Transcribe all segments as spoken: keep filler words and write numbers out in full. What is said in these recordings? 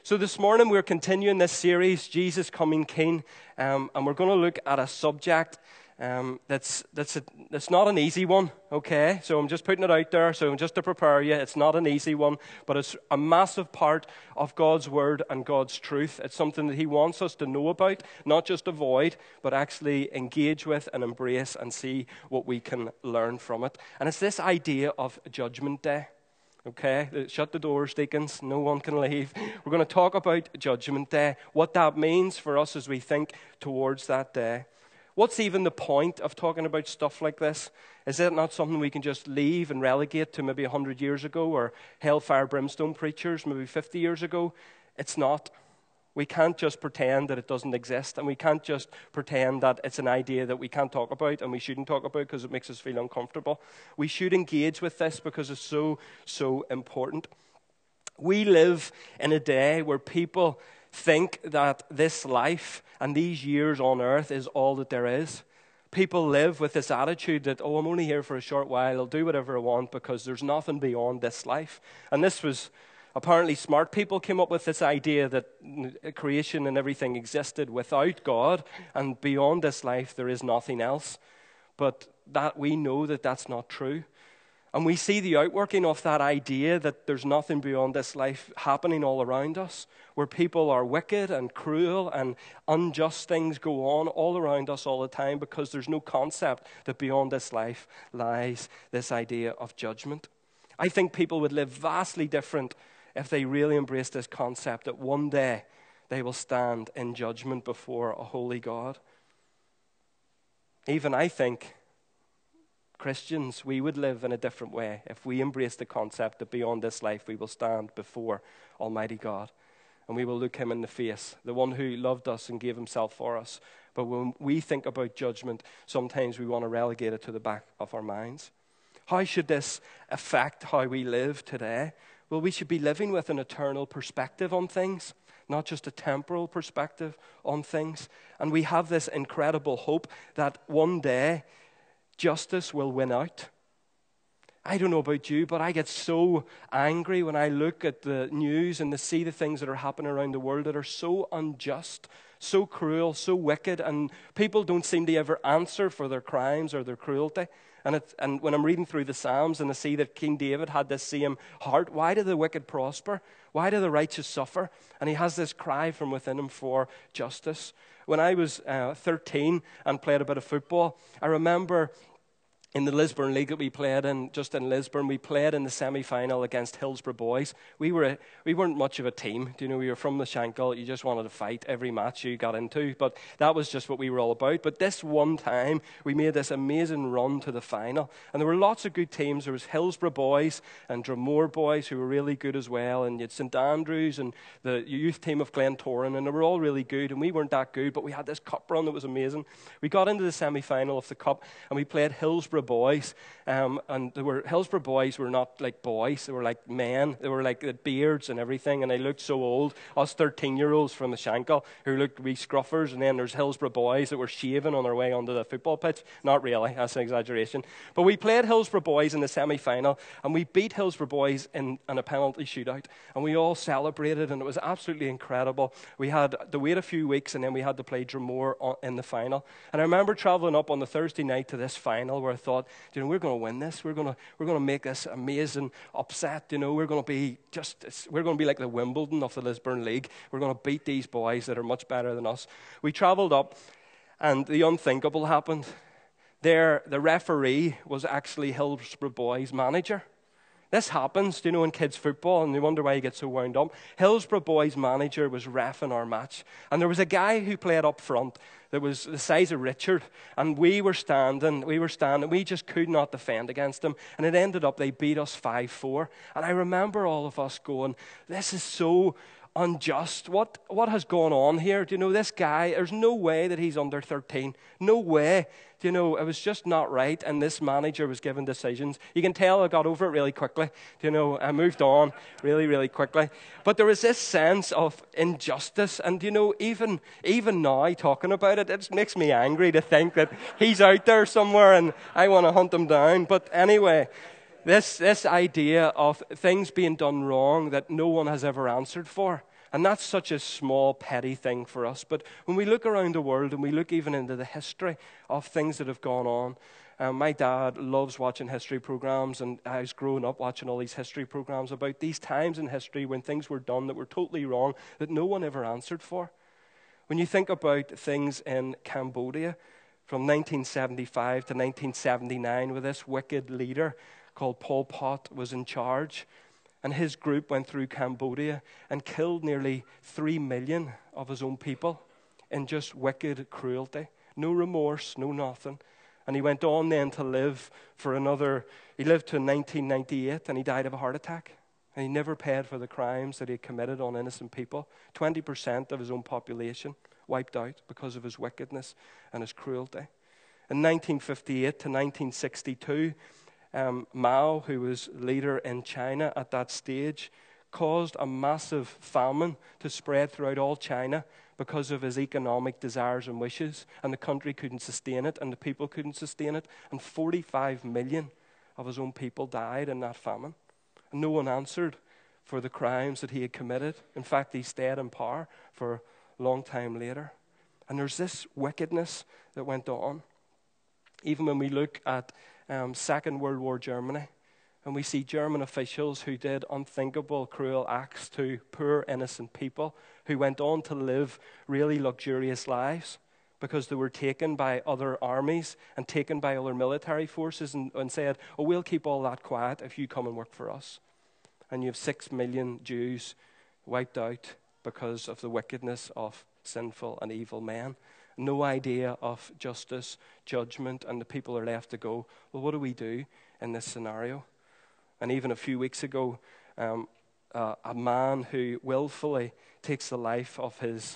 So this morning we're continuing this series, Jesus Coming King, um, and we're going to look at a subject um, that's that's a, that's not an easy one, okay? So I'm just putting it out there, so just to prepare you, it's not an easy one, but it's a massive part of God's Word and God's truth. It's something that He wants us to know about, not just avoid, but actually engage with and embrace and see what we can learn from it. And it's this idea of Judgment Day. Okay, shut the doors, deacons. No one can leave. We're going to talk about Judgment Day, what that means for us as we think towards that day. What's even the point of talking about stuff like this? Is it not something we can just leave and relegate to maybe one hundred years ago or hellfire brimstone preachers maybe fifty years ago? It's not. We can't just pretend that it doesn't exist, and we can't just pretend that it's an idea that we can't talk about and we shouldn't talk about because it makes us feel uncomfortable. We should engage with this because it's so, so important. We live in a day where people think that this life and these years on earth is all that there is. People live with this attitude that, oh, I'm only here for a short while, I'll do whatever I want because there's nothing beyond this life. And this was... Apparently smart people came up with this idea that creation and everything existed without God, and beyond this life there is nothing else. But that we know that that's not true. And we see the outworking of that idea that there's nothing beyond this life happening all around us, where people are wicked and cruel and unjust things go on all around us all the time because there's no concept that beyond this life lies this idea of judgment. I think people would live vastly different if they really embrace this concept that one day they will stand in judgment before a holy God. Even I think Christians, we would live in a different way if we embrace the concept that beyond this life we will stand before Almighty God and we will look Him in the face, the one who loved us and gave Himself for us. But when we think about judgment, sometimes we want to relegate it to the back of our minds. How should this affect how we live today? Well, we should be living with an eternal perspective on things, not just a temporal perspective on things. And we have this incredible hope that one day justice will win out. I don't know about you, but I get so angry when I look at the news and to see the things that are happening around the world that are so unjust, so cruel, so wicked, and people don't seem to ever answer for their crimes or their cruelty. And, it, and when I'm reading through the Psalms and I see that King David had this same heart, why do the wicked prosper? Why do the righteous suffer? And he has this cry from within him for justice. When I was uh, thirteen and played a bit of football, I remember in the Lisburn League that we played in, just in Lisburn, we played in the semi-final against Hillsborough Boys. We, were a, we weren't much of a team. Do you know, we were from the Shankill. You just wanted to fight every match you got into. But that was just what we were all about. But this one time, we made this amazing run to the final. And there were lots of good teams. There was Hillsborough Boys and Dromore Boys who were really good as well. And you had St Andrews and the youth team of Glentoran. And they were all really good. And we weren't that good. But we had this cup run that was amazing. We got into the semi-final of the cup. And we played Hillsborough Boys, um, and they were Hillsborough Boys were not like boys; they were like men. They were like with beards and everything, and they looked so old. Us thirteen-year-olds from the Shankill who looked wee scruffers, and then there's Hillsborough Boys that were shaving on their way onto the football pitch. Not really, that's an exaggeration. But we played Hillsborough Boys in the semi-final, and we beat Hillsborough Boys in, in a penalty shootout, and we all celebrated, and it was absolutely incredible. We had to wait a few weeks, and then we had to play Dromore in the final. And I remember travelling up on the Thursday night to this final, where I thought, you know, we're going to win this. We're going to we're going to make this amazing upset. You know, we're going to be just we're going to be like the Wimbledon of the Lisburn League. We're going to beat these boys that are much better than us. We travelled up, and the unthinkable happened. There, the referee was actually Hillsborough Boys' manager. This happens, you know, in kids' football, and you wonder why you get so wound up. Hillsborough Boys' manager was reffing our match, and there was a guy who played up front that was the size of Richard, and we were standing, we were standing, we just could not defend against him, and it ended up they beat us five four, and I remember all of us going, this is so unjust. What what has gone on here? Do you know, this guy, there's no way that he's under thirteen. No way. Do you know, it was just not right, and this manager was given decisions. You can tell I got over it really quickly. Do you know, I moved on really, really quickly. But there was this sense of injustice, and you know, even even now talking about it, it makes me angry to think that he's out there somewhere and I want to hunt him down. But anyway, This this idea of things being done wrong that no one has ever answered for. And that's such a small, petty thing for us. But when we look around the world and we look even into the history of things that have gone on, um, my dad loves watching history programs, and I was growing up watching all these history programs about these times in history when things were done that were totally wrong, that no one ever answered for. When you think about things in Cambodia from nineteen seventy-five to nineteen seventy-nine, where this wicked leader called Pol Pot was in charge, and his group went through Cambodia and killed nearly three million of his own people in just wicked cruelty. No remorse, no nothing. And he went on then to live for another, he lived to nineteen ninety-eight, and he died of a heart attack. And he never paid for the crimes that he had committed on innocent people. twenty percent of his own population wiped out because of his wickedness and his cruelty. In nineteen fifty-eight to nineteen sixty-two, um, Mao, who was leader in China at that stage, caused a massive famine to spread throughout all China because of his economic desires and wishes, and the country couldn't sustain it, and the people couldn't sustain it, and forty-five million of his own people died in that famine. And no one answered for the crimes that he had committed. In fact, he stayed in power for a long time later. And there's this wickedness that went on. Even when we look at um, Second World War Germany, and we see German officials who did unthinkable, cruel acts to poor, innocent people who went on to live really luxurious lives because they were taken by other armies and taken by other military forces and, and said, oh, we'll keep all that quiet if you come and work for us. And you have six million Jews wiped out because of the wickedness of sinful and evil men. No idea of justice, judgment, and the people are left to go, well, what do we do in this scenario? And even a few weeks ago, um, uh, a man who willfully takes the life of his,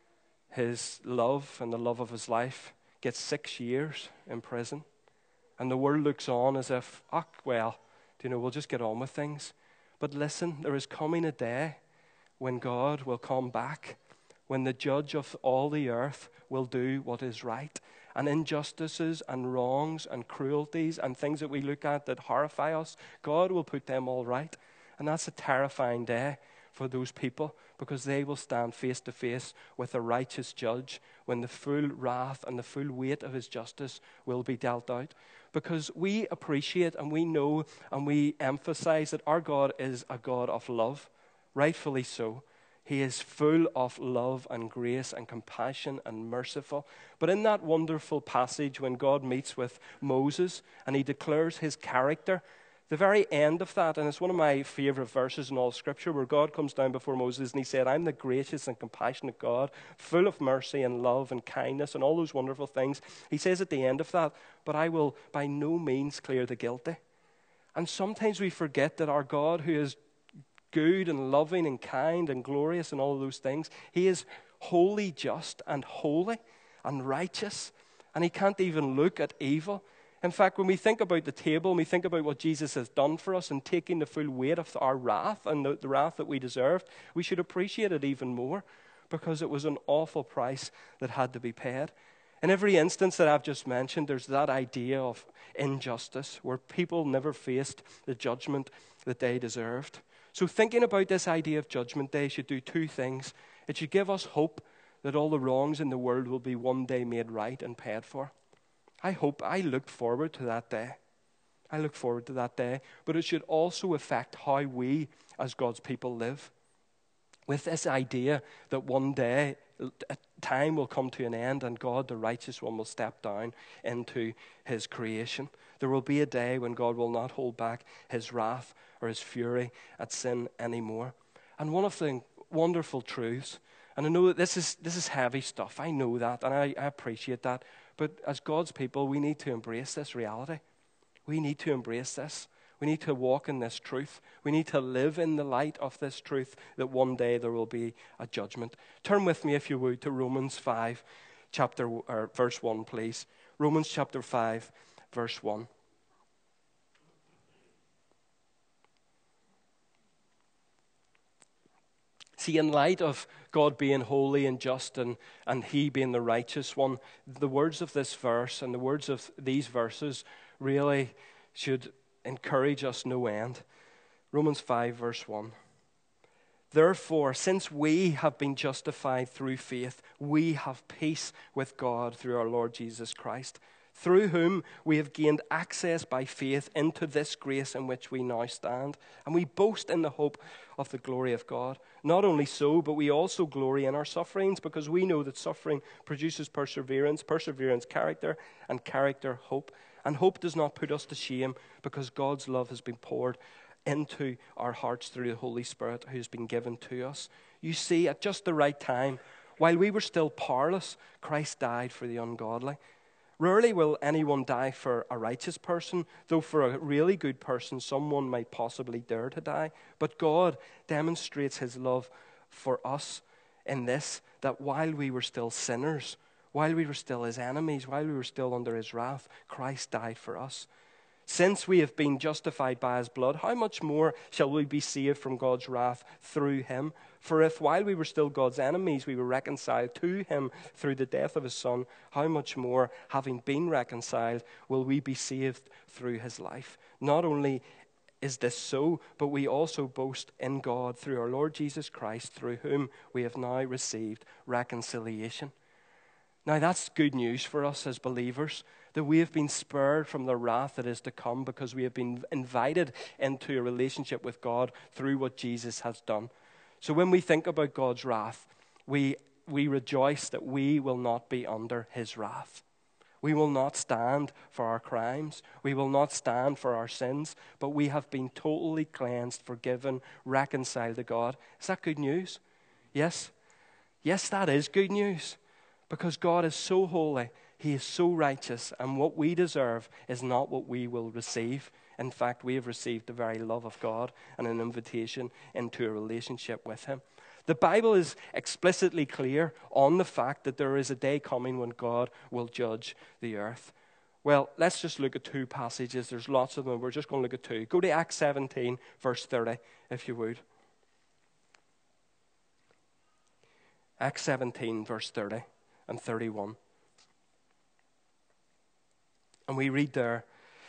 his love and the love of his life gets six years in prison. And the world looks on as if, ah, well, you know, we'll just get on with things. But listen, there is coming a day when God will come back, when the judge of all the earth will do what is right. And injustices and wrongs and cruelties and things that we look at that horrify us, God will put them all right. And that's a terrifying day for those people, because they will stand face to face with a righteous judge when the full wrath and the full weight of his justice will be dealt out. Because we appreciate and we know and we emphasize that our God is a God of love, rightfully so. He is full of love and grace and compassion and merciful. But in that wonderful passage when God meets with Moses and he declares his character, the very end of that, and it's one of my favorite verses in all Scripture, where God comes down before Moses and he said, I'm the gracious and compassionate God, full of mercy and love and kindness and all those wonderful things. He says at the end of that, but I will by no means clear the guilty. And sometimes we forget that our God, who is good and loving and kind and glorious and all of those things, he is wholly just and holy and righteous, and he can't even look at evil. In fact, when we think about the table and we think about what Jesus has done for us and taking the full weight of our wrath and the, the wrath that we deserved, we should appreciate it even more, because it was an awful price that had to be paid. In every instance that I've just mentioned, there's that idea of injustice where people never faced the judgment that they deserved. So thinking about this idea of Judgment Day should do two things. It should give us hope that all the wrongs in the world will be one day made right and paid for. I hope, I look forward to that day. I look forward to that day. But it should also affect how we as God's people live. With this idea that one day time will come to an end and God, the righteous one, will step down into his creation. There will be a day when God will not hold back his wrath or his fury at sin anymore. And one of the wonderful truths, and I know that this is this is heavy stuff, I know that, and I, I appreciate that, but as God's people, we need to embrace this reality. We need to embrace this. We need to walk in this truth. We need to live in the light of this truth, that one day there will be a judgment. Turn with me, if you would, to Romans five, chapter or verse one, please. Romans chapter five, verse one. See, in light of God being holy and just and, and he being the righteous one, the words of this verse and the words of these verses really should encourage us no end. Romans five, verse one. Therefore, since we have been justified through faith, we have peace with God through our Lord Jesus Christ, through whom we have gained access by faith into this grace in which we now stand. And we boast in the hope of the glory of God. Not only so, but we also glory in our sufferings, because we know that suffering produces perseverance, perseverance, character, and character, hope. And hope does not put us to shame, because God's love has been poured into our hearts through the Holy Spirit who has been given to us. You see, at just the right time, while we were still powerless, Christ died for the ungodly. Rarely will anyone die for a righteous person, though for a really good person, someone might possibly dare to die. But God demonstrates his love for us in this, that while we were still sinners, while we were still his enemies, while we were still under his wrath, Christ died for us. Since we have been justified by his blood, how much more shall we be saved from God's wrath through him? For if while we were still God's enemies, we were reconciled to him through the death of his Son, how much more, having been reconciled, will we be saved through his life? Not only is this so, but we also boast in God through our Lord Jesus Christ, through whom we have now received reconciliation. Now that's good news for us as believers, that we have been spared from the wrath that is to come because we have been invited into a relationship with God through what Jesus has done. So when we think about God's wrath, we, we rejoice that we will not be under his wrath. We will not stand for our crimes. We will not stand for our sins, but we have been totally cleansed, forgiven, reconciled to God. Is that good news? Yes? Yes, that is good news. Because God is so holy, he is so righteous, and what we deserve is not what we will receive. In fact, we have received the very love of God and an invitation into a relationship with him. The Bible is explicitly clear on the fact that there is a day coming when God will judge the earth. Well, let's just look at two passages. There's lots of them. We're just going to look at two. Go to Acts seventeen, verse thirty, if you would. Acts seventeen, verse thirty and thirty-one. And we read there,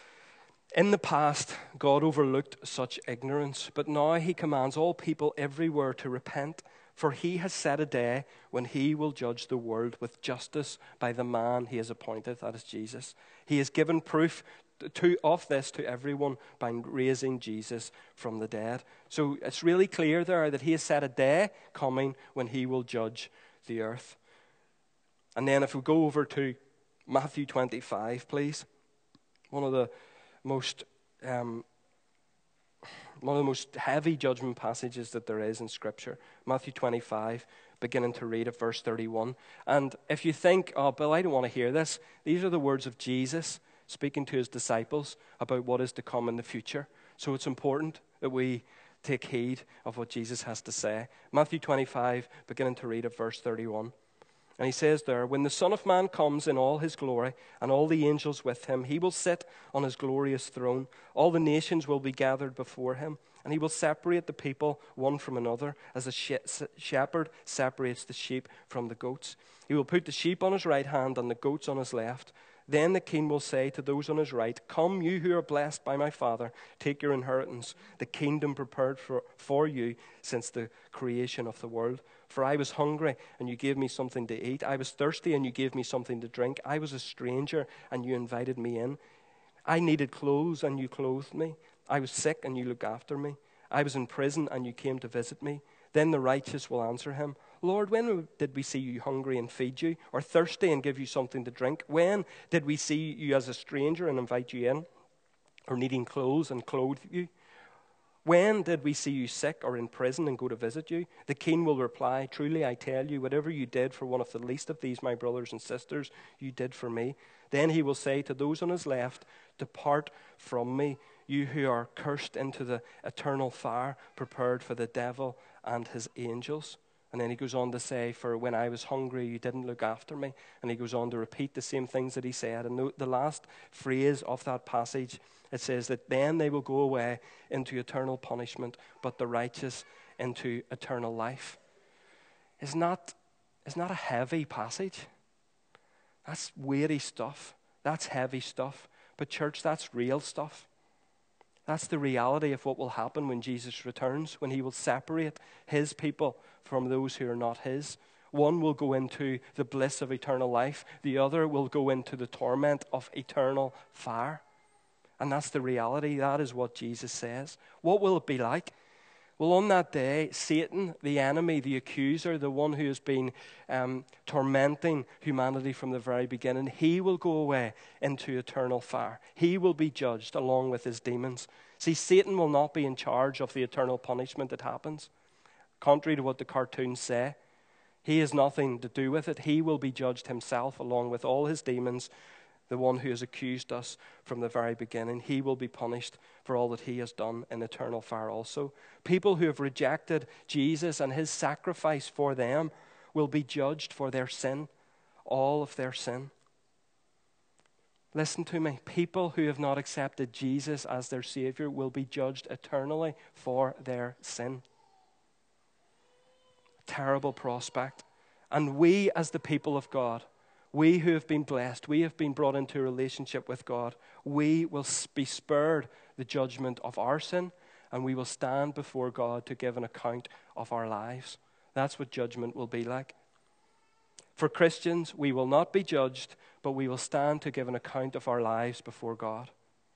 in the past, God overlooked such ignorance, but now he commands all people everywhere to repent, for he has set a day when he will judge the world with justice by the man he has appointed, that is Jesus. He has given proof to, of this to everyone by raising Jesus from the dead. So it's really clear there that he has set a day coming when he will judge the earth. And then if we go over to Matthew twenty-five, please. One of the most um, one of the most heavy judgment passages that there is in Scripture. Matthew twenty-five, beginning to read at verse thirty-one. And if you think, oh, Bill, I don't want to hear this. These are the words of Jesus speaking to his disciples about what is to come in the future. So it's important that we take heed of what Jesus has to say. Matthew twenty-five, beginning to read at verse thirty-one. And he says there, when the Son of Man comes in all his glory and all the angels with him, he will sit on his glorious throne. All the nations will be gathered before him, and he will separate the people one from another, as a shepherd separates the sheep from the goats. He will put the sheep on his right hand and the goats on his left. Then the king will say to those on his right, come, you who are blessed by my Father, take your inheritance, the kingdom prepared for, for you since the creation of the world. For I was hungry, and you gave me something to eat. I was thirsty, and you gave me something to drink. I was a stranger, and you invited me in. I needed clothes, and you clothed me. I was sick, and you looked after me. I was in prison, and you came to visit me. Then the righteous will answer him, Lord, when did we see you hungry and feed you, or thirsty and give you something to drink? When did we see you as a stranger and invite you in, or needing clothes and clothe you? When did we see you sick or in prison and go to visit you? The king will reply, truly I tell you, whatever you did for one of the least of these, my brothers and sisters, you did for me. Then he will say to those on his left, depart from me, you who are cursed, into the eternal fire prepared for the devil and his angels. And then he goes on to say, for when I was hungry, you didn't look after me. And he goes on to repeat the same things that he said. And the last phrase of that passage, it says that then they will go away into eternal punishment, but the righteous into eternal life. Isn't that, isn't that a heavy passage? That's weighty stuff. That's heavy stuff. But church, that's real stuff. That's the reality of what will happen when Jesus returns, when he will separate his people from those who are not his. One will go into the bliss of eternal life. The other will go into the torment of eternal fire. And that's the reality. That is what Jesus says. What will it be like? Well, on that day, Satan, the enemy, the accuser, the one who has been um, tormenting humanity from the very beginning, he will go away into eternal fire. He will be judged along with his demons. See, Satan will not be in charge of the eternal punishment that happens. Contrary to what the cartoons say, he has nothing to do with it. He will be judged himself along with all his demons. The one who has accused us from the very beginning, he will be punished for all that he has done in eternal fire also. People who have rejected Jesus and his sacrifice for them will be judged for their sin, all of their sin. Listen to me. People who have not accepted Jesus as their Savior will be judged eternally for their sin. Terrible prospect. And we as the people of God, we who have been blessed, we have been brought into a relationship with God, we will be spared the judgment of our sin, and we will stand before God to give an account of our lives. That's what judgment will be like. For Christians, we will not be judged, but we will stand to give an account of our lives before God.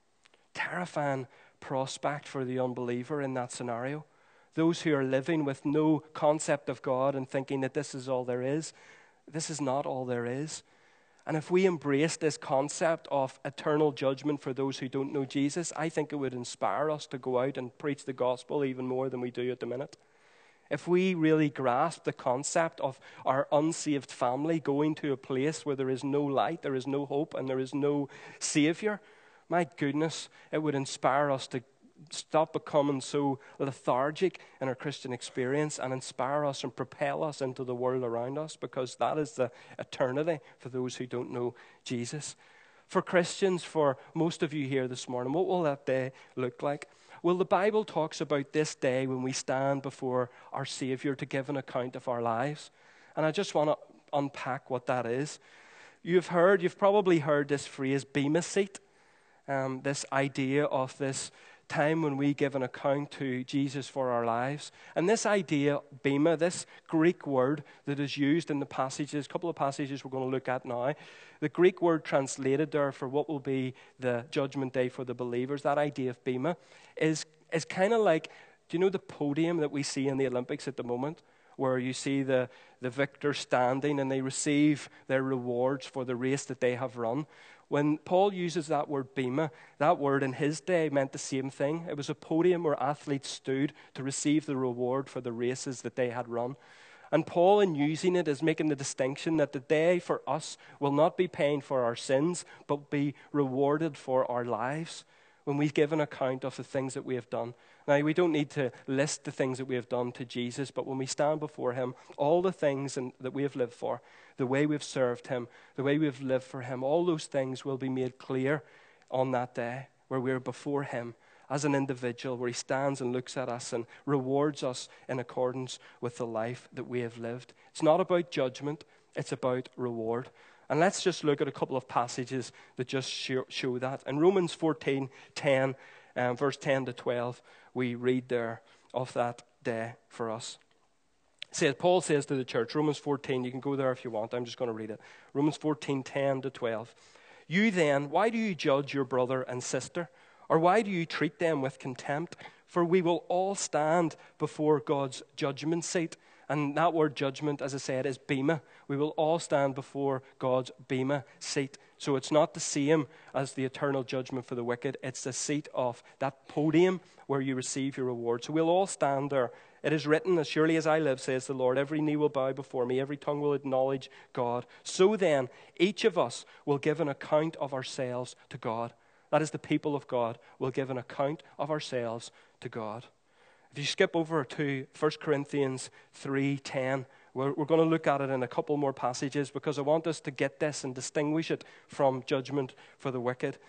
Terrifying prospect for the unbeliever in that scenario. Those who are living with no concept of God and thinking that this is all there is. This is not all there is. And if we embrace this concept of eternal judgment for those who don't know Jesus, I think it would inspire us to go out and preach the gospel even more than we do at the minute. If we really grasp the concept of our unsaved family going to a place where there is no light, there is no hope, and there is no Savior, my goodness, it would inspire us to stop becoming so lethargic in our Christian experience and inspire us and propel us into the world around us, because that is the eternity for those who don't know Jesus. For Christians, for most of you here this morning, what will that day look like? Well, the Bible talks about this day when we stand before our Savior to give an account of our lives. And I just want to unpack what that is. You've heard, you've probably heard this phrase, Bema seat, um, this idea of this time when we give an account to Jesus for our lives. And this idea, bema, this Greek word that is used in the passages, a couple of passages we're going to look at now, the Greek word translated there for what will be the judgment day for the believers, that idea of bema, is, is kind of like, do you know the podium that we see in the Olympics at the moment, where you see the, the victor standing and they receive their rewards for the race that they have run? When Paul uses that word bema, that word in his day meant the same thing. It was a podium where athletes stood to receive the reward for the races that they had run. And Paul, in using it, is making the distinction that the day for us will not be paying for our sins, but be rewarded for our lives when we give an account of the things that we have done. Now, we don't need to list the things that we have done to Jesus, but when we stand before him, all the things in, that we have lived for, the way we've served him, the way we've lived for him, all those things will be made clear on that day where we're before him as an individual, where he stands and looks at us and rewards us in accordance with the life that we have lived. It's not about judgment, it's about reward. And let's just look at a couple of passages that just show, show that. In Romans fourteen ten, um, verse ten to twelve, we read there of that day for us. It says, Paul says to the church, Romans fourteen, you can go there if you want, I'm just going to read it. Romans fourteen ten to twelve. You then, why do you judge your brother and sister? Or why do you treat them with contempt? For we will all stand before God's judgment seat. And that word judgment, as I said, is bema. We will all stand before God's bema seat. So it's not the same as the eternal judgment for the wicked. It's the seat of that podium where you receive your reward. So we'll all stand there. It is written, as surely as I live, says the Lord, every knee will bow before me, every tongue will acknowledge God. So then, each of us will give an account of ourselves to God. That is, the people of God will give an account of ourselves to God. If you skip over to First Corinthians three ten, we're, we're going to look at it in a couple more passages, because I want us to get this and distinguish it from judgment for the wicked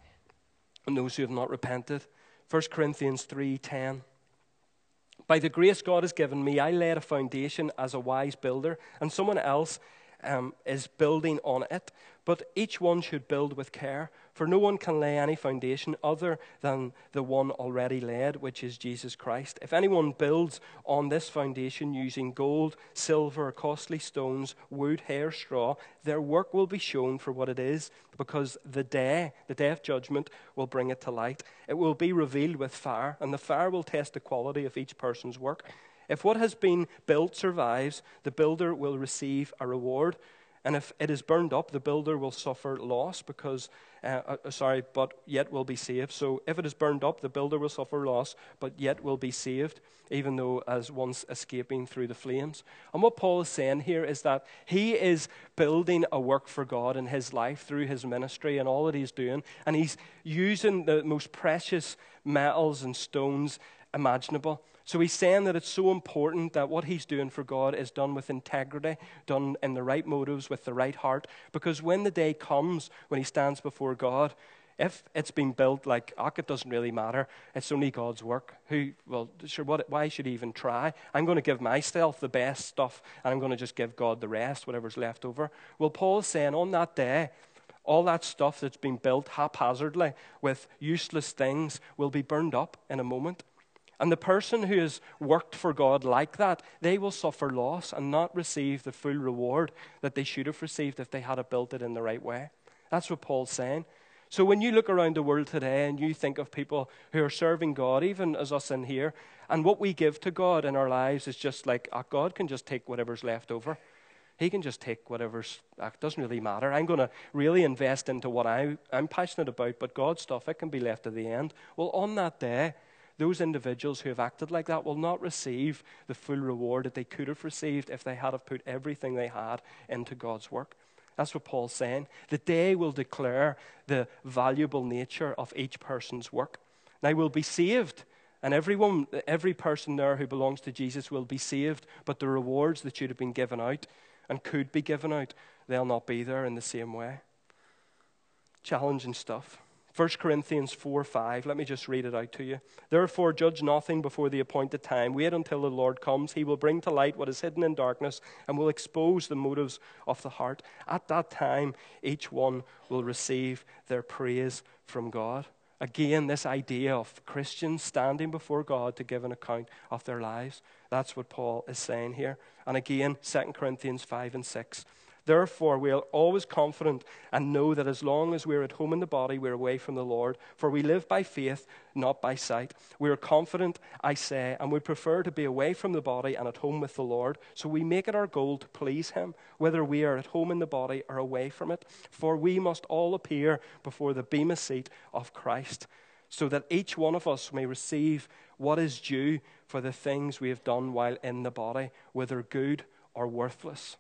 and those who have not repented. First Corinthians three ten. By the grace God has given me, I laid a foundation as a wise builder, and someone else um, is building on it. But each one should build with care, for no one can lay any foundation other than the one already laid, which is Jesus Christ. If anyone builds on this foundation using gold, silver, costly stones, wood, hair, straw, their work will be shown for what it is, because the day, the day of judgment, will bring it to light. It will be revealed with fire, and the fire will test the quality of each person's work. If what has been built survives, the builder will receive a reward. And if it is burned up, the builder will suffer loss because, uh, uh, sorry, but yet will be saved. So if it is burned up, the builder will suffer loss, but yet will be saved, even though as once escaping through the flames. And what Paul is saying here is that he is building a work for God in his life through his ministry and all that he's doing. And he's using the most precious metals and stones imaginable. So he's saying that it's so important that what he's doing for God is done with integrity, done in the right motives, with the right heart. Because when the day comes, when he stands before God, if it's been built like, oh, it doesn't really matter, it's only God's work. Who, well, sure, what, why should he even try? I'm going to give myself the best stuff, and I'm going to just give God the rest, whatever's left over. Well, Paul's saying on that day, all that stuff that's been built haphazardly with useless things will be burned up in a moment. And the person who has worked for God like that, they will suffer loss and not receive the full reward that they should have received if they had built it in the right way. That's what Paul's saying. So when you look around the world today and you think of people who are serving God, even as us in here, and what we give to God in our lives is just like, oh, God can just take whatever's left over. He can just take whatever's, it doesn't really matter. I'm going to really invest into what I, I'm passionate about, but God's stuff, it can be left at the end. Well, on that day, those individuals who have acted like that will not receive the full reward that they could have received if they had have put everything they had into God's work. That's what Paul's saying. The day will declare the valuable nature of each person's work. Now, we'll be saved, and everyone, every person there who belongs to Jesus will be saved, but the rewards that should have been given out and could be given out, they'll not be there in the same way. Challenging stuff. First Corinthians four five, let me just read it out to you. Therefore, judge nothing before the appointed time. Wait until the Lord comes. He will bring to light what is hidden in darkness and will expose the motives of the heart. At that time, each one will receive their praise from God. Again, this idea of Christians standing before God to give an account of their lives. That's what Paul is saying here. And again, Second Corinthians five and six. Therefore, we are always confident and know that as long as we are at home in the body, we are away from the Lord. For we live by faith, not by sight. We are confident, I say, and we prefer to be away from the body and at home with the Lord. So we make it our goal to please him, whether we are at home in the body or away from it. For we must all appear before the bema seat of Christ, so that each one of us may receive what is due for the things we have done while in the body, whether good or worthless.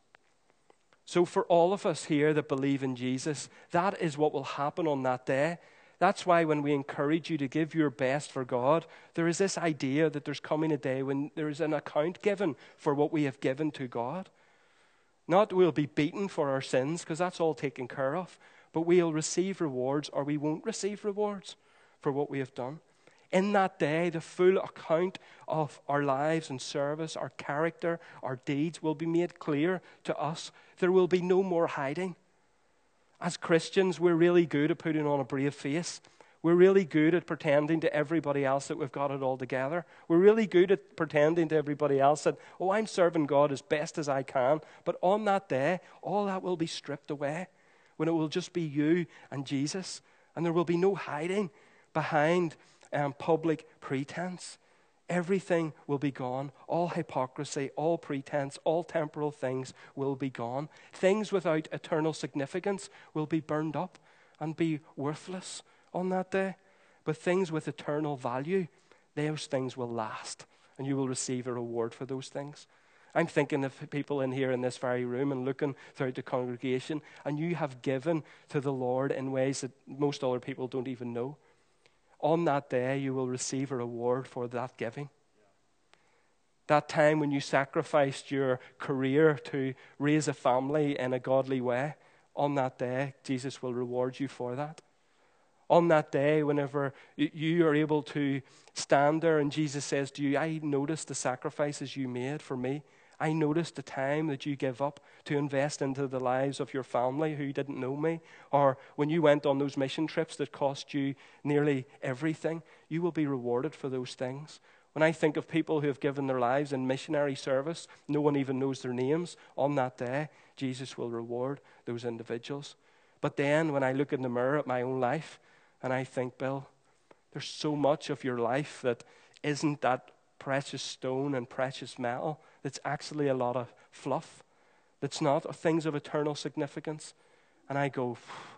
So for all of us here that believe in Jesus, that is what will happen on that day. That's why when we encourage you to give your best for God, there is this idea that there's coming a day when there is an account given for what we have given to God. Not we'll be beaten for our sins, because that's all taken care of, but we'll receive rewards or we won't receive rewards for what we have done. In that day, the full account of our lives and service, our character, our deeds will be made clear to us. There will be no more hiding. As Christians, we're really good at putting on a brave face. We're really good at pretending to everybody else that we've got it all together. We're really good at pretending to everybody else that, oh, I'm serving God as best as I can. But on that day, all that will be stripped away, when it will just be you and Jesus. And there will be no hiding behind Um, public pretense. Everything will be gone. All hypocrisy, all pretense, all temporal things will be gone. Things without eternal significance will be burned up and be worthless on that day. But things with eternal value, those things will last, and you will receive a reward for those things. I'm thinking of people in here in this very room and looking throughout the congregation, and you have given to the Lord in ways that most other people don't even know. On that day, you will receive a reward for that giving. That time when you sacrificed your career to raise a family in a godly way, on that day, Jesus will reward you for that. On that day, whenever you are able to stand there and Jesus says to you, I noticed the sacrifices you made for me, I noticed the time that you give up to invest into the lives of your family who didn't know me. Or when you went on those mission trips that cost you nearly everything, you will be rewarded for those things. When I think of people who have given their lives in missionary service, no one even knows their names, on that day, Jesus will reward those individuals. But then when I look in the mirror at my own life and I think, Bill, there's so much of your life that isn't that precious stone and precious metal, that's actually a lot of fluff, that's not things of eternal significance. And I go,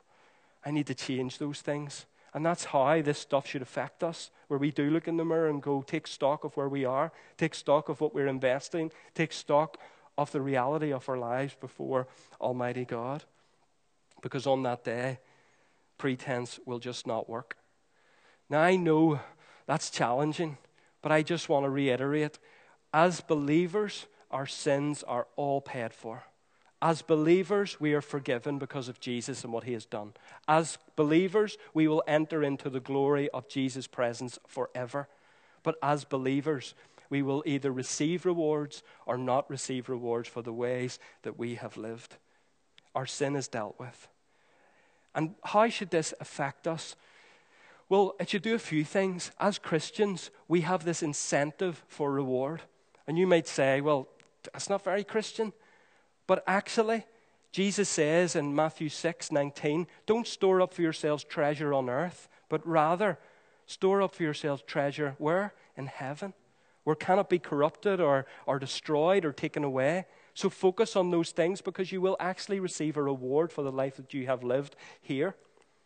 I need to change those things. And that's how this stuff should affect us, where we do look in the mirror and go, take stock of where we are, take stock of what we're investing, take stock of the reality of our lives before Almighty God. Because on that day, pretense will just not work. Now, I know that's challenging, but I just want to reiterate, as believers, our sins are all paid for. As believers, we are forgiven because of Jesus and what he has done. As believers, we will enter into the glory of Jesus' presence forever. But as believers, we will either receive rewards or not receive rewards for the ways that we have lived. Our sin is dealt with. And how should this affect us? Well, it should do a few things. As Christians, we have this incentive for reward. And you might say, well, that's not very Christian. But actually, Jesus says in Matthew six nineteen, don't store up for yourselves treasure on earth, but rather store up for yourselves treasure where? In heaven, where cannot be corrupted or, or destroyed or taken away. So focus on those things because you will actually receive a reward for the life that you have lived here.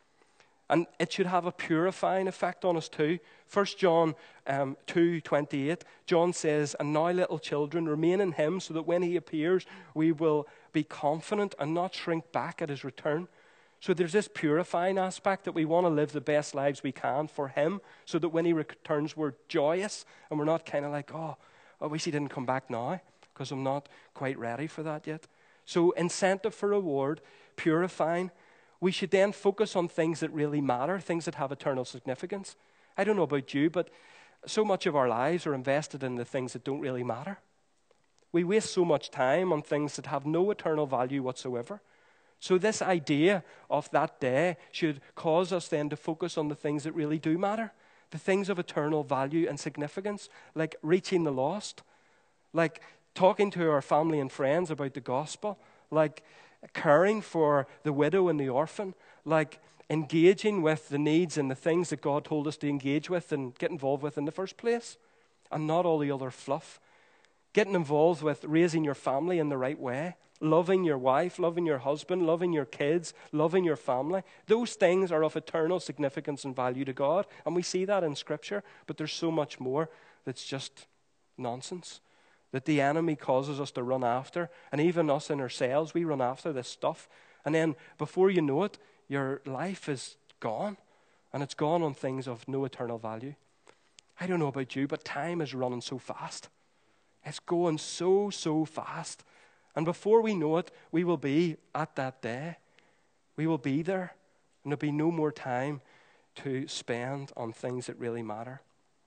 And it should have a purifying effect on us too. First John um, two twenty-eight, John says, and now little children, remain in him so that when he appears, we will be confident and not shrink back at his return. So there's this purifying aspect that we want to live the best lives we can for him so that when he returns, we're joyous and we're not kind of like, oh, I wish he didn't come back now because I'm not quite ready for that yet. So incentive for reward, purifying. We should then focus on things that really matter, things that have eternal significance. I don't know about you, but so much of our lives are invested in the things that don't really matter. We waste so much time on things that have no eternal value whatsoever. So this idea of that day should cause us then to focus on the things that really do matter, the things of eternal value and significance, like reaching the lost, like talking to our family and friends about the gospel, like caring for the widow and the orphan, like engaging with the needs and the things that God told us to engage with and get involved with in the first place, and not all the other fluff. Getting involved with raising your family in the right way, loving your wife, loving your husband, loving your kids, loving your family. Those things are of eternal significance and value to God, and we see that in Scripture, but there's so much more that's just nonsense that the enemy causes us to run after, and even us in ourselves, we run after this stuff, and then before you know it, your life is gone, and it's gone on things of no eternal value. I don't know about you, but time is running so fast. It's going so, so fast, and before we know it, we will be at that day. We will be there, and there'll be no more time to spend on things that really matter.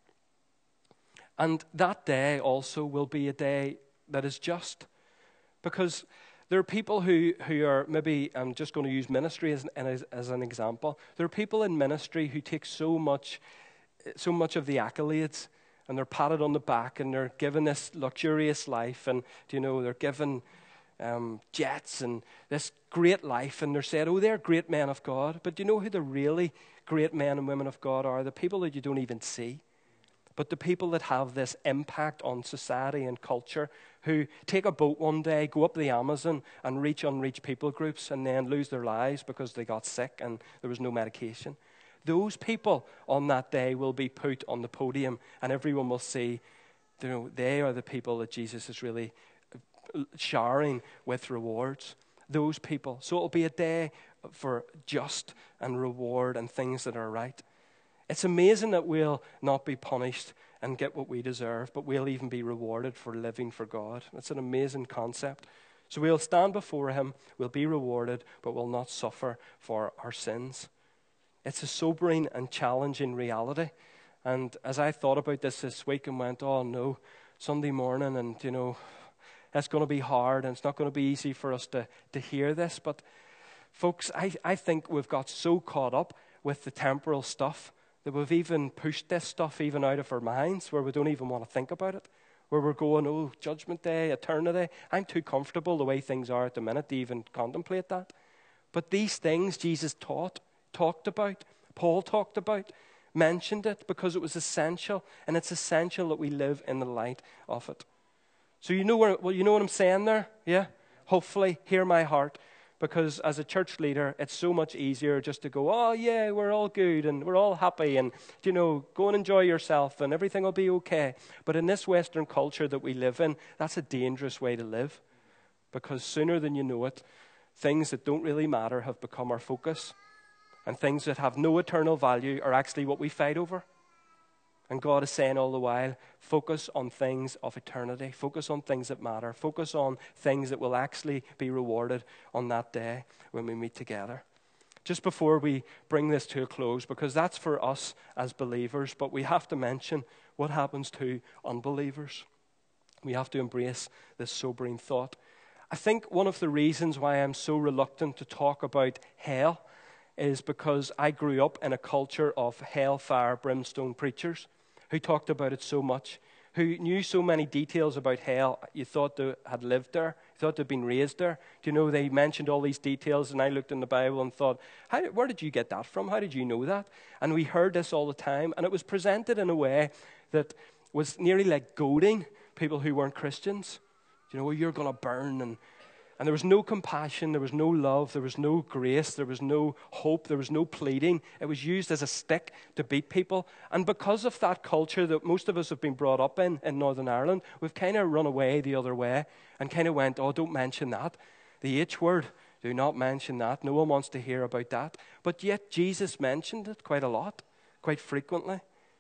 And that day also will be a day that is just, because there are people who, who are maybe, I'm just going to use ministry as, as, as an example. There are people in ministry who take so much, so much of the accolades, and they're patted on the back, and they're given this luxurious life, and you know they're given um, jets and this great life, and they're said, oh, they're great men of God. But do you know who the really great men and women of God are? The people that you don't even see. But the people that have this impact on society and culture, who take a boat one day, go up the Amazon and reach unreached people groups and then lose their lives because they got sick and there was no medication. Those people on that day will be put on the podium, and everyone will see, you know, they are the people that Jesus is really showering with rewards. Those people. So it'll be a day for just and reward and things that are right. It's amazing that we'll not be punished and get what we deserve, but we'll even be rewarded for living for God. It's an amazing concept. So we'll stand before him, we'll be rewarded, but we'll not suffer for our sins. It's a sobering and challenging reality. And as I thought about this this week and went, oh no, Sunday morning, and you know, It's going to be hard, and it's not going to be easy for us to, to hear this. But folks, I, I think we've got so caught up with the temporal stuff that we've even pushed this stuff even out of our minds, where we don't even want to think about it, where we're going, oh, judgment day, eternity. I'm too comfortable the way things are at the minute to even contemplate that. But these things Jesus taught, talked about, Paul talked about, mentioned it because it was essential, and it's essential that we live in the light of it. So you know where, well, you know what I'm saying there? Yeah? Hopefully, hear my heart. Because as a church leader, it's so much easier just to go, oh yeah, we're all good and we're all happy and, you know, go and enjoy yourself and everything will be okay. But in this Western culture that we live in, that's a dangerous way to live. Because sooner than you know it, things that don't really matter have become our focus. And things that have no eternal value are actually what we fight over. And God is saying all the while, focus on things of eternity. Focus on things that matter. Focus on things that will actually be rewarded on that day when we meet together. Just before we bring this to a close, because that's for us as believers, but we have to mention what happens to unbelievers. We have to embrace this sobering thought. I think one of the reasons why I'm so reluctant to talk about hell is because I grew up in a culture of hellfire, brimstone preachers who talked about it so much, who knew so many details about hell. You thought they had lived there, you thought they'd been raised there. Do you know, they mentioned all these details, and I looked in the Bible and thought, How, where did you get that from? How did you know that? And we heard this all the time, and it was presented in a way that was nearly like goading people who weren't Christians. You know, well, you're going to burn, and And there was no compassion, there was no love, there was no grace, there was no hope, there was no pleading. It was used as a stick to beat people. And because of that culture that most of us have been brought up in, in Northern Ireland, we've kind of run away the other way and kind of went, oh, don't mention that. The H word, do not mention that. No one wants to hear about that. But yet Jesus mentioned it quite a lot, quite frequently.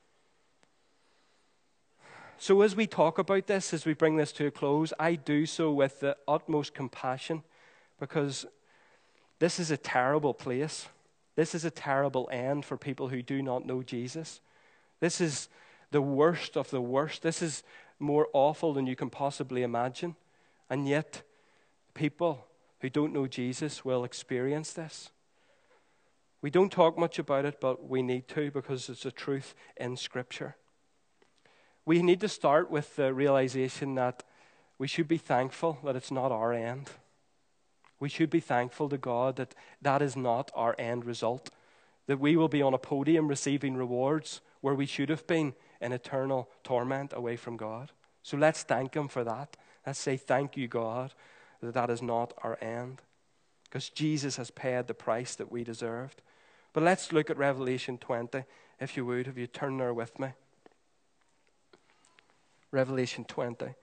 So as we talk about this, as we bring this to a close, I do so with the utmost compassion, because this is a terrible place. This is a terrible end for people who do not know Jesus. This is the worst of the worst. This is more awful than you can possibly imagine. And yet, people who don't know Jesus will experience this. We don't talk much about it, but we need to, because it's a truth in Scripture. We need to start with the realization that we should be thankful that it's not our end. We should be thankful to God that that is not our end result, that we will be on a podium receiving rewards where we should have been in eternal torment away from God. So let's thank Him for that. Let's say, thank you, God, that that is not our end, because Jesus has paid the price that we deserved. But let's look at Revelation twenty, if you would, if you turn there with me. Revelation twenty.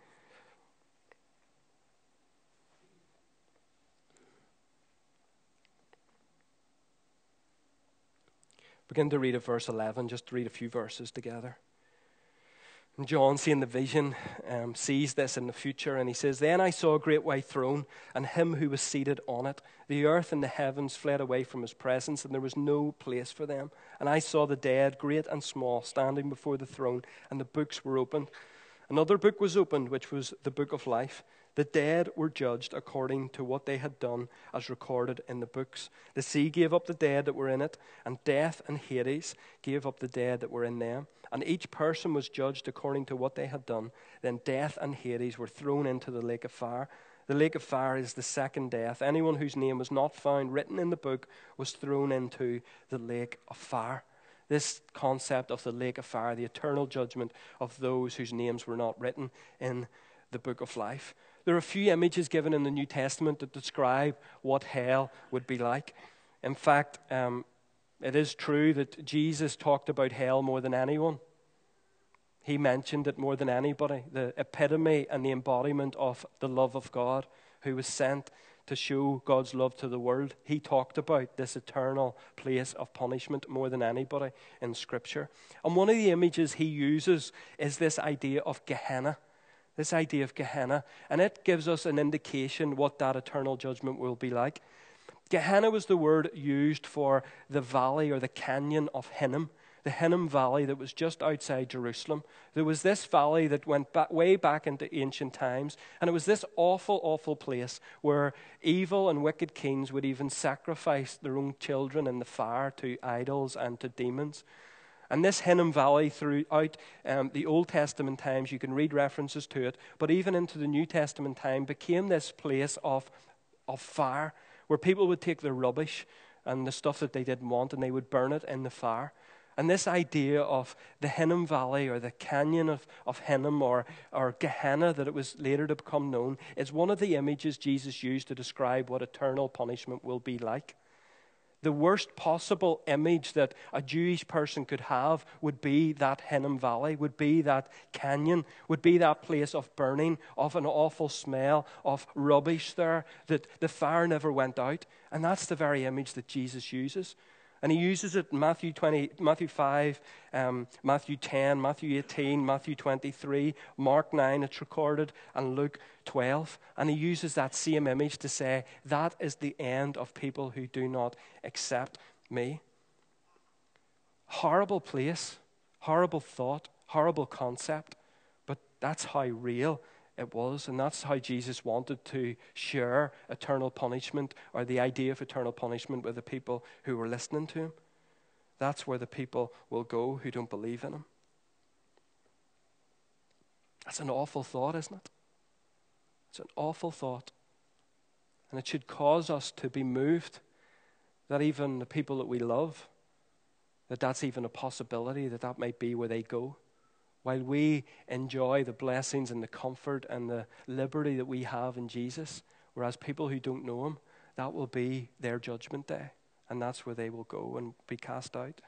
Begin to read at verse eleven, just to read a few verses together. And John, seeing the vision, um, sees this in the future, and he says, Then I saw a great white throne, and him who was seated on it. The earth and the heavens fled away from his presence, and there was no place for them. And I saw the dead, great and small, standing before the throne, and the books were opened. Another book was opened, which was the book of life. The dead were judged according to what they had done, as recorded in the books. The sea gave up the dead that were in it, and death and Hades gave up the dead that were in them. And each person was judged according to what they had done. Then death and Hades were thrown into the lake of fire. The lake of fire is the second death. Anyone whose name was not found written in the book was thrown into the lake of fire. This concept of the lake of fire, the eternal judgment of those whose names were not written in the book of life. There are a few images given in the New Testament that describe what hell would be like. In fact, um, it is true that Jesus talked about hell more than anyone. He mentioned it more than anybody, the epitome and the embodiment of the love of God, who was sent to show God's love to the world. He talked about this eternal place of punishment more than anybody in Scripture. And one of the images he uses is this idea of Gehenna. This idea of Gehenna. And it gives us an indication what that eternal judgment will be like. Gehenna was the word used for the valley or the canyon of Hinnom. the Hinnom Valley that was just outside Jerusalem. There was this valley that went back, way back into ancient times, and it was this awful, awful place where evil and wicked kings would even sacrifice their own children in the fire to idols and to demons. And this Hinnom Valley, throughout um, the Old Testament times, you can read references to it, but even into the New Testament time, became this place of, of fire, where people would take their rubbish and the stuff that they didn't want, and they would burn it in the fire. And this idea of the Hinnom Valley, or the Canyon of, of Hinnom, or, or Gehenna, that it was later to become known, is one of the images Jesus used to describe what eternal punishment will be like. The worst possible image that a Jewish person could have would be that Hinnom Valley, would be that canyon, would be that place of burning, of an awful smell, of rubbish there, that the fire never went out. And that's the very image that Jesus uses. And he uses it in Matthew twenty, Matthew five, um, Matthew ten, Matthew eighteen, Matthew twenty-three, Mark nine, it's recorded, and Luke twelve. And he uses that same image to say, that is the end of people who do not accept me. Horrible place, horrible thought, horrible concept, but that's how real it was, and that's how Jesus wanted to share eternal punishment, or the idea of eternal punishment, with the people who were listening to him. That's where the people will go who don't believe in him. That's an awful thought, isn't it? It's an awful thought. And it should cause us to be moved that even the people that we love, that that's even a possibility, that that might be where they go. While we enjoy the blessings and the comfort and the liberty that we have in Jesus, whereas people who don't know him, that will be their judgment day, and that's where they will go and be cast out.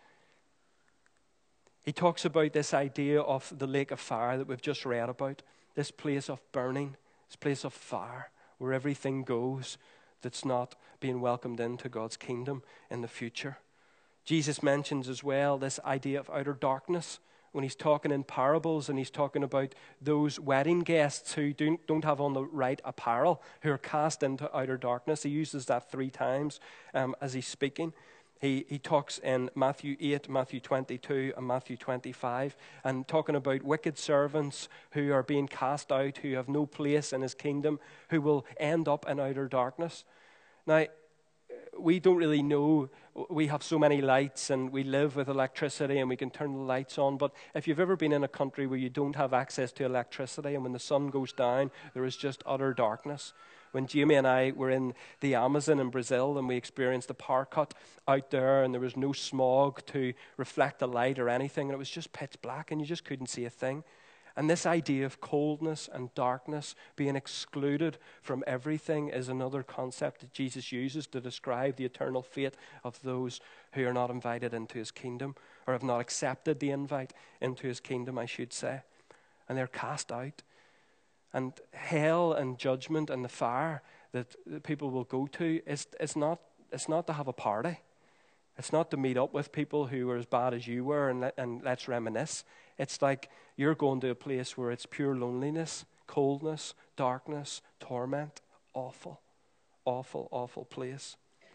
He talks about this idea of the lake of fire that we've just read about, this place of burning, this place of fire, where everything goes that's not being welcomed into God's kingdom in the future. Jesus mentions as well this idea of outer darkness, when he's talking in parables, and he's talking about those wedding guests who don't, don't have on the right apparel, who are cast into outer darkness. He uses that three times um, as he's speaking. He, he talks in Matthew eight, Matthew twenty-two, and Matthew twenty-five, and talking about wicked servants who are being cast out, who have no place in his kingdom, who will end up in outer darkness. Now, we don't really know. We have so many lights, and we live with electricity, and we can turn the lights on. But if you've ever been in a country where you don't have access to electricity, and when the sun goes down, there is just utter darkness. When Jamie and I were in the Amazon in Brazil, and we experienced the power cut out there, and there was no smog to reflect the light or anything, and it was just pitch black, and you just couldn't see a thing. And this idea of coldness and darkness, being excluded from everything, is another concept that Jesus uses to describe the eternal fate of those who are not invited into his kingdom, or have not accepted the invite into his kingdom, I should say. And they're cast out. And hell and judgment and the fire that people will go to is, is not, it's not to have a party. It's not to meet up with people who were as bad as you were and, let, and let's reminisce. It's like you're going to a place where it's pure loneliness, coldness, darkness, torment. Awful, awful, awful place.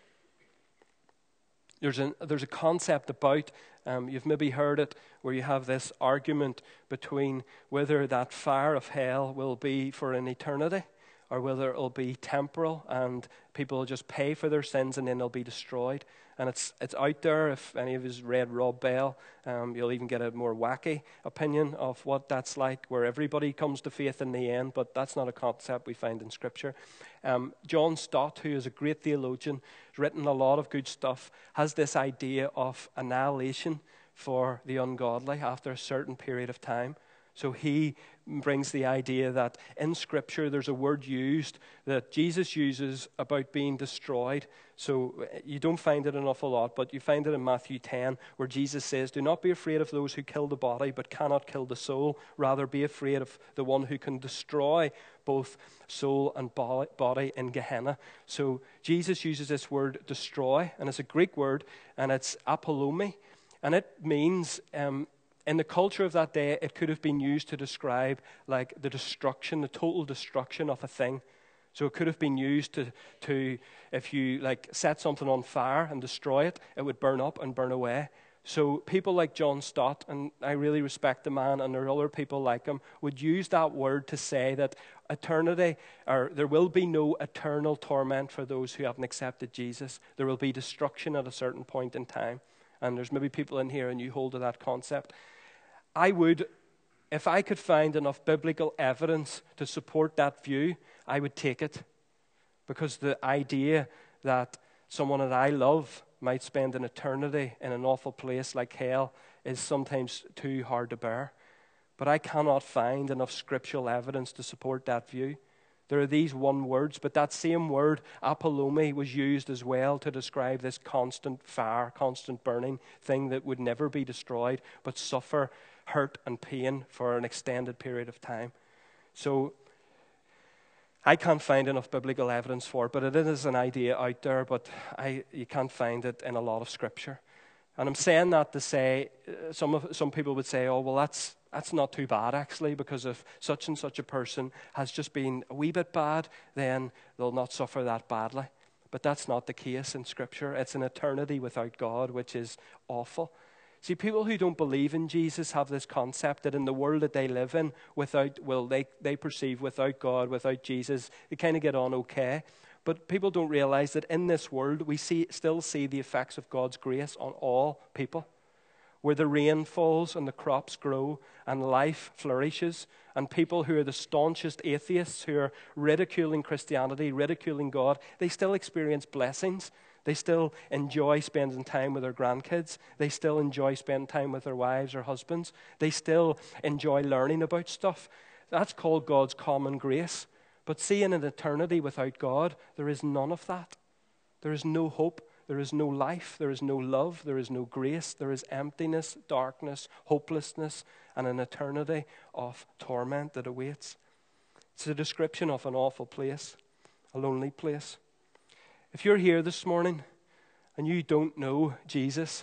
There's a, there's a concept about, um, you've maybe heard it, where you have this argument between whether that fire of hell will be for an eternity, or whether it'll be temporal and people will just pay for their sins and then they'll be destroyed. And it's it's out there. If any of you read Rob Bell, um, you'll even get a more wacky opinion of what that's like, where everybody comes to faith in the end, but that's not a concept we find in Scripture. Um, John Stott, who is a great theologian, has written a lot of good stuff, has this idea of annihilation for the ungodly after a certain period of time. So he brings the idea that in Scripture there's a word used that Jesus uses about being destroyed. So you don't find it an awful lot, but you find it in Matthew ten, where Jesus says, "Do not be afraid of those who kill the body but cannot kill the soul. Rather be afraid of the one who can destroy both soul and body in Gehenna." So Jesus uses this word destroy, and it's a Greek word, and it's apolumi, and it means... Um, In the culture of that day, it could have been used to describe like the destruction, the total destruction of a thing. So it could have been used to, to if you like set something on fire and destroy it, it would burn up and burn away. So people like John Stott, and I really respect the man, and there are other people like him, would use that word to say that eternity, or there will be no eternal torment for those who haven't accepted Jesus. There will be destruction at a certain point in time. And there's maybe people in here and you hold to that concept. I would, if I could find enough biblical evidence to support that view, I would take it. Because the idea that someone that I love might spend an eternity in an awful place like hell is sometimes too hard to bear. But I cannot find enough scriptural evidence to support that view. There are these one words, but that same word, apollumi, was used as well to describe this constant fire, constant burning thing that would never be destroyed, but suffer hurt and pain for an extended period of time. So I can't find enough biblical evidence for it, but it is an idea out there, but I, you can't find it in a lot of Scripture. And I'm saying that to say, uh, some of some people would say, oh, well, that's that's not too bad, actually, because if such and such a person has just been a wee bit bad, then they'll not suffer that badly. But that's not the case in Scripture. It's an eternity without God, which is awful. See, people who don't believe in Jesus have this concept that in the world that they live in, without, well, they, they perceive without God, without Jesus, they kind of get on okay. But people don't realize that in this world, we see, still see the effects of God's grace on all people. Where the rain falls and the crops grow and life flourishes, and people who are the staunchest atheists, who are ridiculing Christianity, ridiculing God, they still experience blessings. They still enjoy spending time with their grandkids. They still enjoy spending time with their wives or husbands. They still enjoy learning about stuff. That's called God's common grace. But see, in an eternity without God, there is none of that. There is no hope. There is no life. There is no love. There is no grace. There is emptiness, darkness, hopelessness, and an eternity of torment that awaits. It's a description of an awful place, a lonely place. If you're here this morning and you don't know Jesus,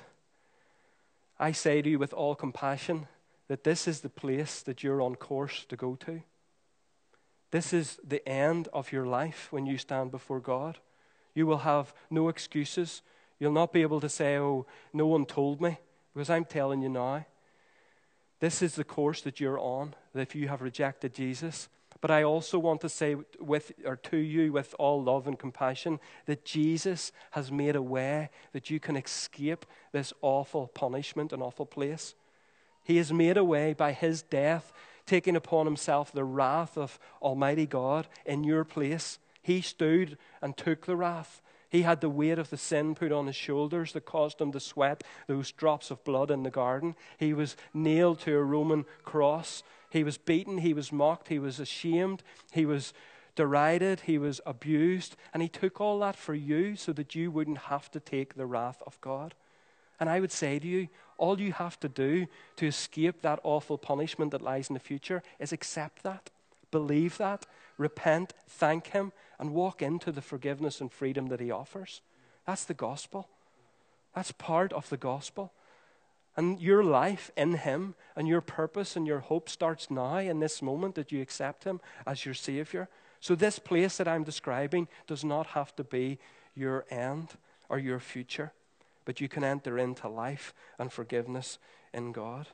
I say to you with all compassion that this is the place that you're on course to go to. This is the end of your life when you stand before God. You will have no excuses. You'll not be able to say, oh, no one told me, because I'm telling you now. This is the course that you're on, that if you have rejected Jesus. But I also want to say with or to you with all love and compassion that Jesus has made a way that you can escape this awful punishment and awful place. He has made a way by his death, taking upon himself the wrath of Almighty God in your place. He stood and took the wrath. He had the weight of the sin put on his shoulders that caused him to sweat those drops of blood in the garden. He was nailed to a Roman cross. He was beaten, he was mocked, he was ashamed, he was derided, he was abused, and he took all that for you so that you wouldn't have to take the wrath of God. And I would say to you, all you have to do to escape that awful punishment that lies in the future is accept that, believe that, repent, thank him, and walk into the forgiveness and freedom that he offers. That's the gospel. That's part of the gospel. And your life in him and your purpose and your hope starts now in this moment that you accept him as your Savior. So this place that I'm describing does not have to be your end or your future, but you can enter into life and forgiveness in God.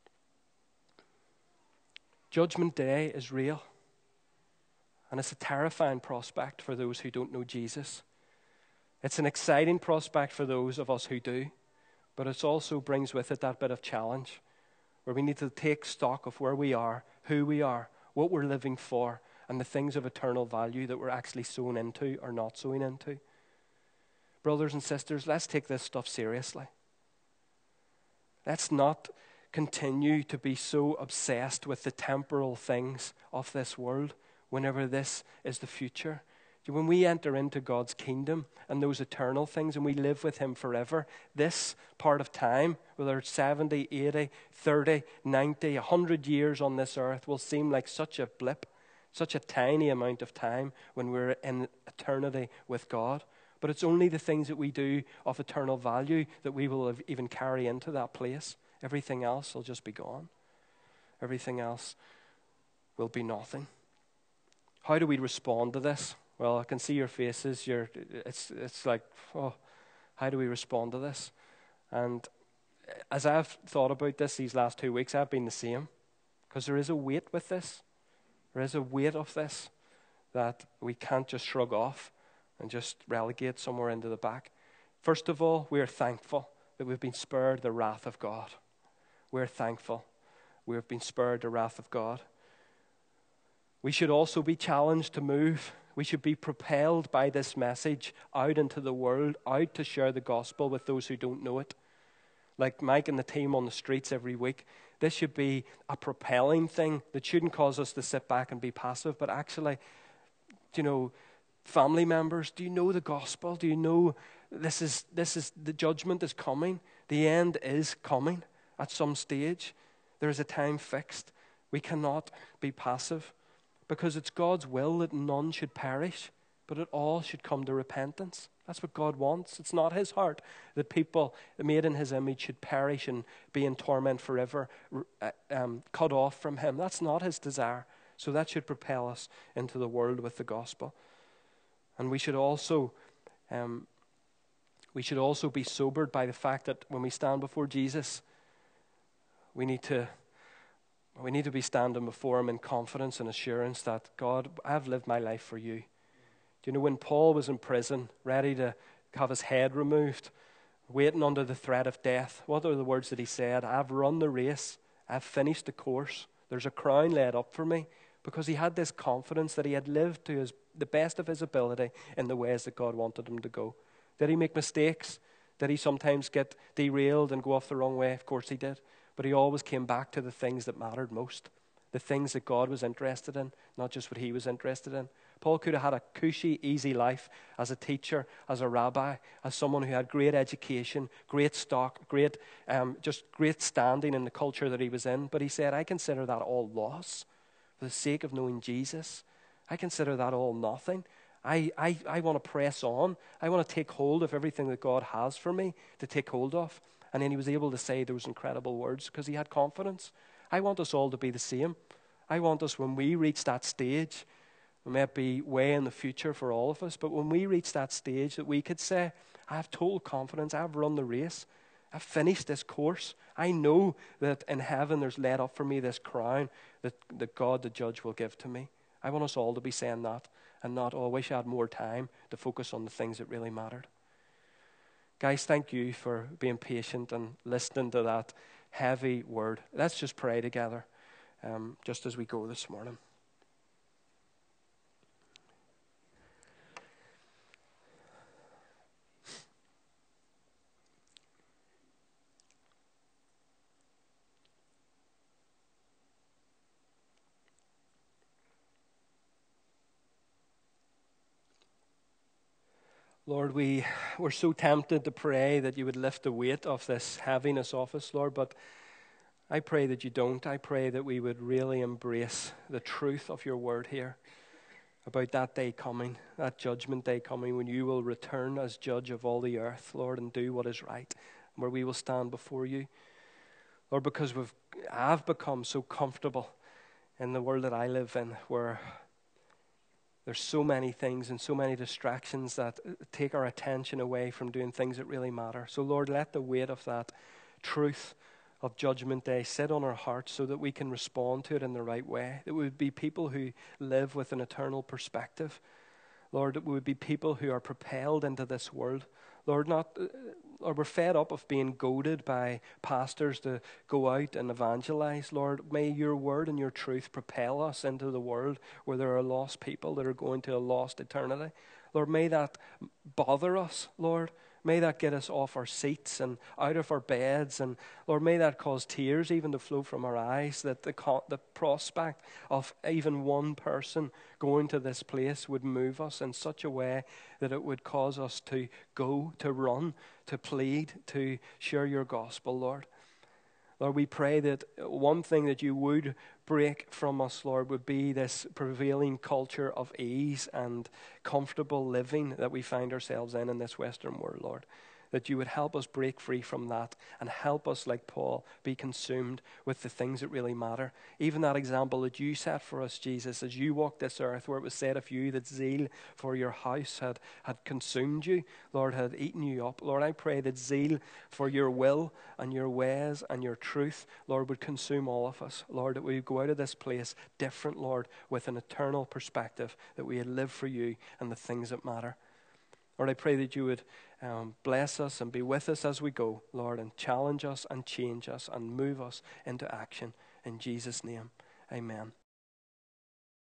Judgment Day is real, and it's a terrifying prospect for those who don't know Jesus. It's an exciting prospect for those of us who do. But it also brings with it that bit of challenge where we need to take stock of where we are, who we are, what we're living for, and the things of eternal value that we're actually sown into or not sowing into. Brothers and sisters, let's take this stuff seriously. Let's not continue to be so obsessed with the temporal things of this world whenever this is the future. When we enter into God's kingdom and those eternal things and we live with him forever, this part of time, whether it's seventy, eighty, thirty, ninety, one hundred years on this earth, will seem like such a blip, such a tiny amount of time when we're in eternity with God. But it's only the things that we do of eternal value that we will even carry into that place. Everything else will just be gone. Everything else will be nothing. How do we respond to this? Well, I can see your faces. You're, it's, it's like, oh, how do we respond to this? And as I've thought about this these last two weeks, I've been the same. Because there is a weight with this. There is a weight of this that we can't just shrug off and just relegate somewhere into the back. First of all, we are thankful that we've been spared the wrath of God. We're thankful we have been spared the wrath of God. We should also be challenged to move. We should be propelled by this message out into the world, out to share the gospel with those who don't know it. Like Mike and the team on the streets every week, this should be a propelling thing that shouldn't cause us to sit back and be passive, but actually, you know, family members, do you know the gospel? Do you know this is this is the judgment is coming? The end is coming at some stage. There is a time fixed. We cannot be passive because it's God's will that none should perish, but that all should come to repentance. That's what God wants. It's not his heart that people made in his image should perish and be in torment forever, um, cut off from him. That's not his desire. So that should propel us into the world with the gospel. And we should also, um, we should also be sobered by the fact that when we stand before Jesus, we need to, we need to be standing before him in confidence and assurance that, God, I've lived my life for you. Do you know when Paul was in prison, ready to have his head removed, waiting under the threat of death, what are the words that he said? I've run the race. I've finished the course. There's a crown laid up for me, because he had this confidence that he had lived to his, the best of his ability in the ways that God wanted him to go. Did he make mistakes? Did he sometimes get derailed and go off the wrong way? Of course he did. But he always came back to the things that mattered most, the things that God was interested in, not just what he was interested in. Paul could have had a cushy, easy life as a teacher, as a rabbi, as someone who had great education, great stock, great, um, just great standing in the culture that he was in. But he said, I consider that all loss for the sake of knowing Jesus. I consider that all nothing. I, I, I want to press on. I want to take hold of everything that God has for me to take hold of. And then he was able to say those incredible words because he had confidence. I want us all to be the same. I want us, when we reach that stage, it may be way in the future for all of us, but when we reach that stage that we could say, I have total confidence, I've run the race, I've finished this course. I know that in heaven there's laid up for me this crown that, that God the judge will give to me. I want us all to be saying that and not, oh, I wish I had more time to focus on the things that really mattered. Guys, thank you for being patient and listening to that heavy word. Let's just pray together um, just as we go this morning. Lord, we were so tempted to pray that you would lift the weight of this heaviness off us, Lord, but I pray that you don't. I pray that we would really embrace the truth of your word here about that day coming, that judgment day coming when you will return as judge of all the earth, Lord, and do what is right, where we will stand before you. Lord, because we've, I've become so comfortable in the world that I live in, where there's so many things and so many distractions that take our attention away from doing things that really matter. So, Lord, let the weight of that truth of Judgment Day sit on our hearts so that we can respond to it in the right way. That we would be people who live with an eternal perspective. Lord, that we would be people who are propelled into this world. Lord, not, or we're fed up of being goaded by pastors to go out and evangelize. Lord, may your word and your truth propel us into the world where there are lost people that are going to a lost eternity. Lord, may that bother us, Lord. May that get us off our seats and out of our beds. And Lord, may that cause tears even to flow from our eyes, that the, co- the prospect of even one person going to this place would move us in such a way that it would cause us to go, to run, to plead, to share your gospel, Lord. Lord, we pray that one thing that you would break from us, Lord, would be this prevailing culture of ease and comfortable living that we find ourselves in in this Western world, Lord. that you would help us break free from that and help us, like Paul, be consumed with the things that really matter. Even that example that you set for us, Jesus, as you walked this earth, where it was said of you that zeal for your house had, had consumed you, Lord, had eaten you up. Lord, I pray that zeal for your will and your ways and your truth, Lord, would consume all of us. Lord, that we would go out of this place different, Lord, with an eternal perspective, that we would live for you and the things that matter. Lord, I pray that you would um, bless us and be with us as we go, Lord, and challenge us and change us and move us into action. In Jesus' name, amen.